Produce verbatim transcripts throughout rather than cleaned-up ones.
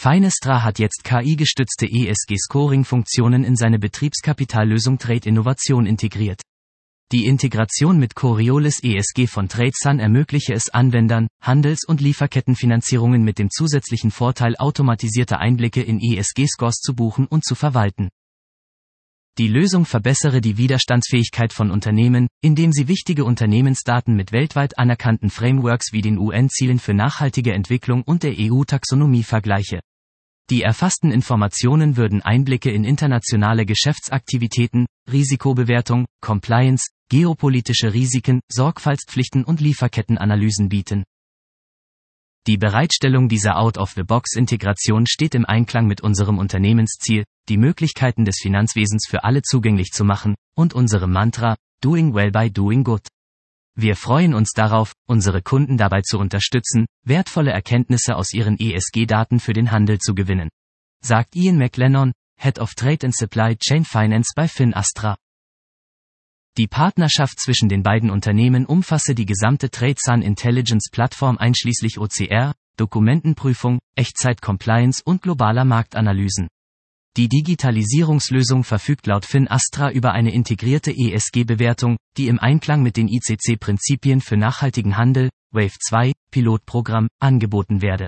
Finastra hat jetzt K I-gestützte E S G-Scoring-Funktionen in seine Betriebskapitallösung Trade Innovation integriert. Die Integration mit Coriolis E S G von TradeSun ermögliche es Anwendern, Handels- und Lieferkettenfinanzierungen mit dem zusätzlichen Vorteil automatisierter Einblicke in E S G-Scores zu buchen und zu verwalten. Die Lösung verbessere die Widerstandsfähigkeit von Unternehmen, indem sie wichtige Unternehmensdaten mit weltweit anerkannten Frameworks wie den U N-Zielen für nachhaltige Entwicklung und der E U-Taxonomie vergleiche. Die erfassten Informationen würden Einblicke in internationale Geschäftsaktivitäten, Risikobewertung, Compliance, geopolitische Risiken, Sorgfaltspflichten und Lieferkettenanalysen bieten. Die Bereitstellung dieser Out-of-the-Box-Integration steht im Einklang mit unserem Unternehmensziel, die Möglichkeiten des Finanzwesens für alle zugänglich zu machen, und unserem Mantra, Doing Well by Doing Good. Wir freuen uns darauf, unsere Kunden dabei zu unterstützen, wertvolle Erkenntnisse aus ihren E S G-Daten für den Handel zu gewinnen, sagt Ian McLennan, Head of Trade and Supply Chain Finance bei Finastra. Die Partnerschaft zwischen den beiden Unternehmen umfasse die gesamte TradeSun Intelligence Plattform einschließlich O C R, Dokumentenprüfung, Echtzeit-Compliance und globaler Marktanalysen. Die Digitalisierungslösung verfügt laut Finastra über eine integrierte E S G-Bewertung, die im Einklang mit den I C C-Prinzipien für nachhaltigen Handel, Wave zwei, Pilotprogramm, angeboten werde.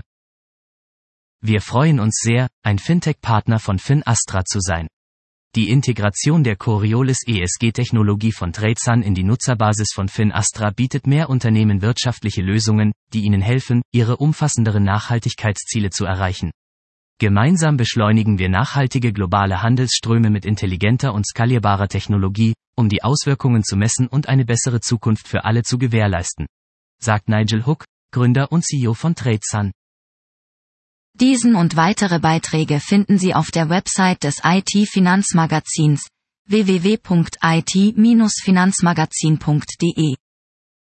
Wir freuen uns sehr, ein Fintech-Partner von Finastra zu sein. Die Integration der Coriolis E S G-Technologie von TradeSun in die Nutzerbasis von Finastra bietet mehr Unternehmen wirtschaftliche Lösungen, die ihnen helfen, ihre umfassenderen Nachhaltigkeitsziele zu erreichen. Gemeinsam beschleunigen wir nachhaltige globale Handelsströme mit intelligenter und skalierbarer Technologie, um die Auswirkungen zu messen und eine bessere Zukunft für alle zu gewährleisten, sagt Nigel Hook, Gründer und C E O von TradeSun. Diesen und weitere Beiträge finden Sie auf der Website des I T-Finanzmagazins w w w punkt i t Bindestrich finanzmagazin punkt d e.